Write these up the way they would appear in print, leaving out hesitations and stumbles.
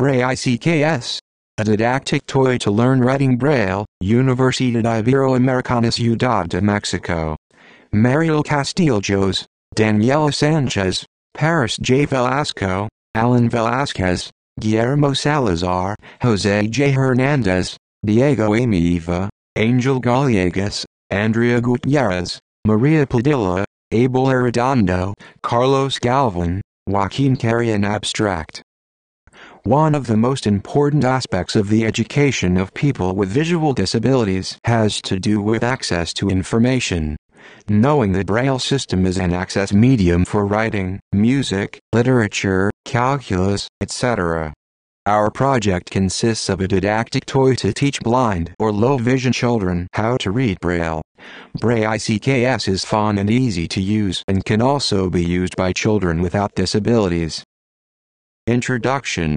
Braille-ICKS, a didactic toy to learn writing Braille, Universidad Iberoamericana Ciudad de Mexico. Mariel Castillos, Daniela Sanchez, Paris J. Velasco, Alan Velasquez, Guillermo Salazar, Jose J. Hernandez, Diego Amieva, Angel Gallegas, Andrea Gutierrez, Maria Padilla, Abel Arredondo, Carlos Galvan, Joaquin Carrion. Abstract. One of the most important aspects of the education of people with visual disabilities has to do with access to information. Knowing the Braille system is an access medium for writing, music, literature, calculus, etc. Our project consists of a didactic toy to teach blind or low-vision children how to read Braille. Braille-ICKS is fun and easy to use and can also be used by children without disabilities. Introduction.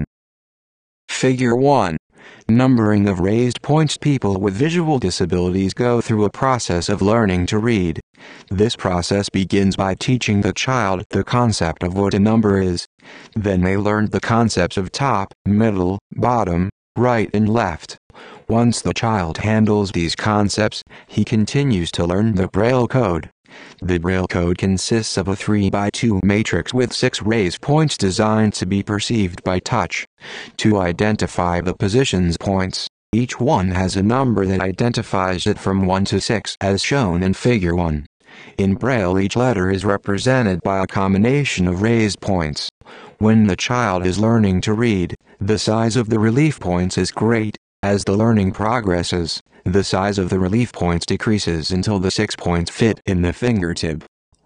Figure 1. Numbering of raised points. People with visual disabilities go through a process of learning to read. This process begins by teaching the child the concept of what a number is. Then they learn the concepts of top, middle, bottom, right and left. Once the child handles these concepts, he continues to learn the Braille code. The Braille code consists of a 3x2 matrix with 6 raised points designed to be perceived by touch. To identify the positions points, each one has a number that identifies it from 1 to 6 as shown in Figure 1. In Braille, each letter is represented by a combination of raised points. When the child is learning to read, the size of the relief points is great. As the learning progresses, the size of the relief points decreases until the 6 points fit in the fingertip.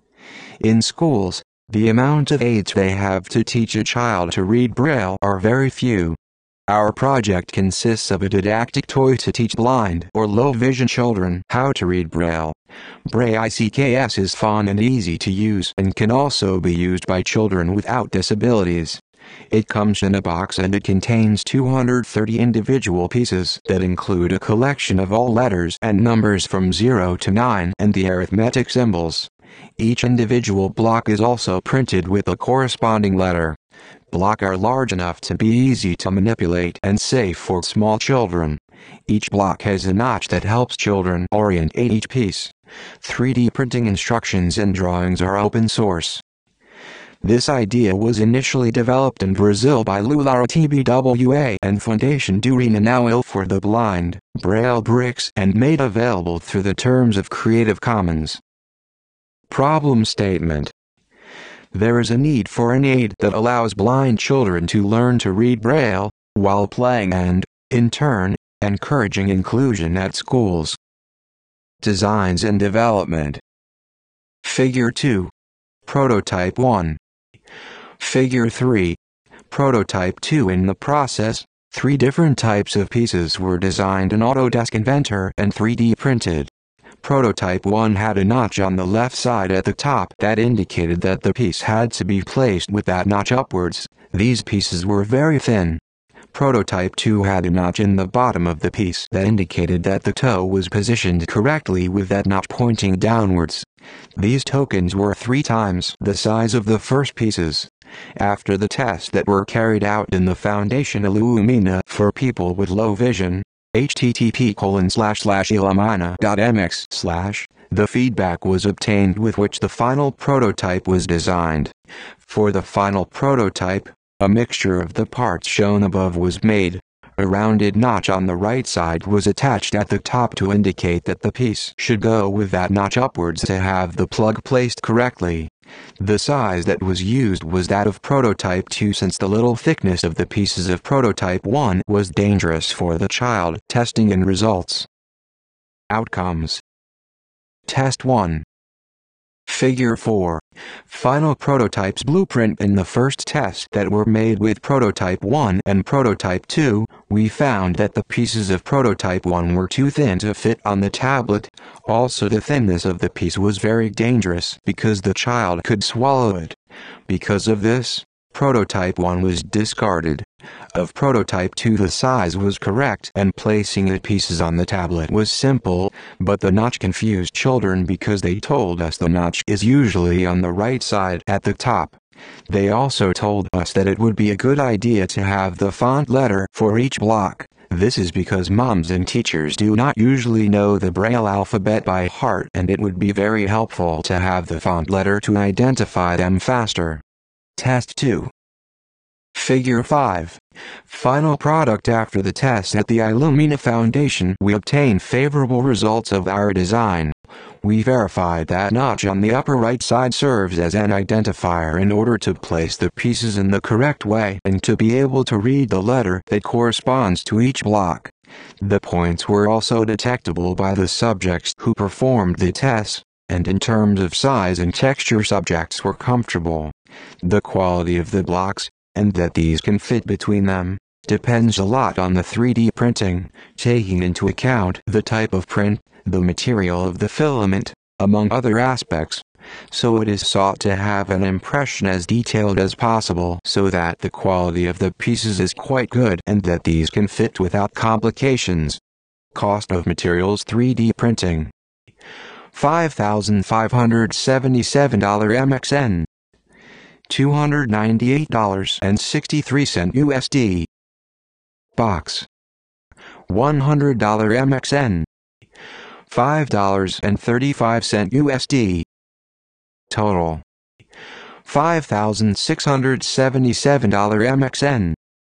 In schools, the amount of aids they have to teach a child to read Braille are very few. Our project consists of a didactic toy to teach blind or low-vision children how to read Braille. Braille-ICKS is fun and easy to use and can also be used by children without disabilities. It comes in a box and it contains 230 individual pieces that include a collection of all letters and numbers from 0 to 9 and the arithmetic symbols. Each individual block is also printed with a corresponding letter. Blocks are large enough to be easy to manipulate and safe for small children. Each block has a notch that helps children orientate each piece. 3D printing instructions and drawings are open source. This idea was initially developed in Brazil by Lulara TBWA and Fundación Durina Nauil for the Blind, Braille Bricks, and made available through the terms of Creative Commons. Problem statement. There is a need for an aid that allows blind children to learn to read Braille, while playing and, in turn, encouraging inclusion at schools. Designs and development. Figure 2. Prototype 1. Figure 3. Prototype 2. In the process, 3 different types of pieces were designed in Autodesk Inventor and 3D printed. Prototype 1 had a notch on the left side at the top that indicated that the piece had to be placed with that notch upwards. These pieces were very thin. Prototype 2 had a notch in the bottom of the piece that indicated that the toe was positioned correctly with that notch pointing downwards. These tokens were 3 times the size of the first pieces. After the tests that were carried out in the Foundation Illumina for people with low vision, http://illumina.mx/, the feedback was obtained with which the final prototype was designed. For the final prototype, a mixture of the parts shown above was made. A rounded notch on the right side was attached at the top to indicate that the piece should go with that notch upwards to have the plug placed correctly. The size that was used was that of Prototype 2 since the little thickness of the pieces of Prototype 1 was dangerous for the child. Testing and results. Outcomes. Test 1. Figure 4. Final prototypes blueprint. In the first test that were made with Prototype 1 and Prototype 2, we found that the pieces of Prototype 1 were too thin to fit on the tablet. Also, the thinness of the piece was very dangerous because the child could swallow it. Because of this, Prototype 1 was discarded. Of Prototype 2, the size was correct and placing the pieces on the tablet was simple, but the notch confused children because they told us the notch is usually on the right side at the top. They also told us that it would be a good idea to have the font letter for each block. This is because moms and teachers do not usually know the Braille alphabet by heart, and it would be very helpful to have the font letter to identify them faster. Test 2. Figure 5. Final product. After the test at the Illumina Foundation, we obtained favorable results of our design. We verified that notch on the upper right side serves as an identifier in order to place the pieces in the correct way and to be able to read the letter that corresponds to each block. The points were also detectable by the subjects who performed the test, and in terms of size and texture, subjects were comfortable. The quality of the blocks, and that these can fit between them, depends a lot on the 3D printing, taking into account the type of print, the material of the filament, among other aspects. So it is sought to have an impression as detailed as possible so that the quality of the pieces is quite good and that these can fit without complications. Cost of materials. 3D printing: $5,577 MXN, $298.63 USD. Box: $100 MXN, $5.35 USD. Total: $5,677 MXN,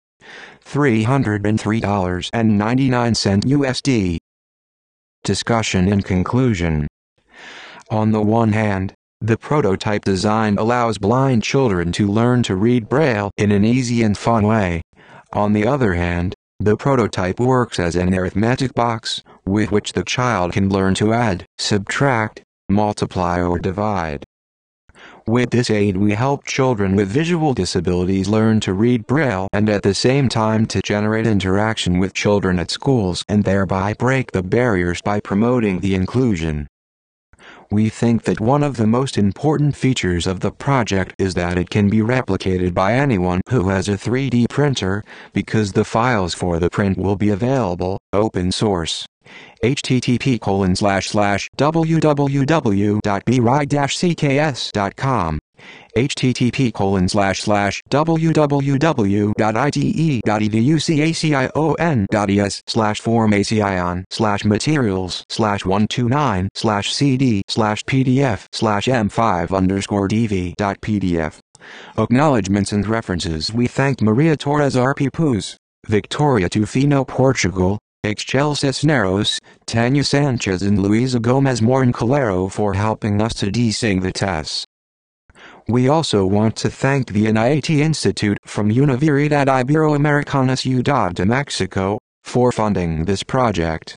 $303.99 USD. Discussion and conclusion. On the one hand, the prototype design allows blind children to learn to read Braille in an easy and fun way. On the other hand, the prototype works as an arithmetic box, with which the child can learn to add, subtract, multiply or divide. With this aid, we help children with visual disabilities learn to read Braille and at the same time to generate interaction with children at schools and thereby break the barriers by promoting the inclusion. We think that one of the most important features of the project is that it can be replicated by anyone who has a 3D printer, because the files for the print will be available, open source. http://www.bri-cks.com, http://www.itea.com/formacion/materials/129/cd/pdf/m5_dv.pdf. Acknowledgements and references. We thank Maria Torres Arpipuz, Victoria Tufino Portugal, Excel Cisneros, Tanya Sanchez and Luisa Gomez Morin-Calero for helping us to desync the tests. We also want to thank the NIAT Institute from Universidad Iberoamericana Ciudad de Mexico for funding this project.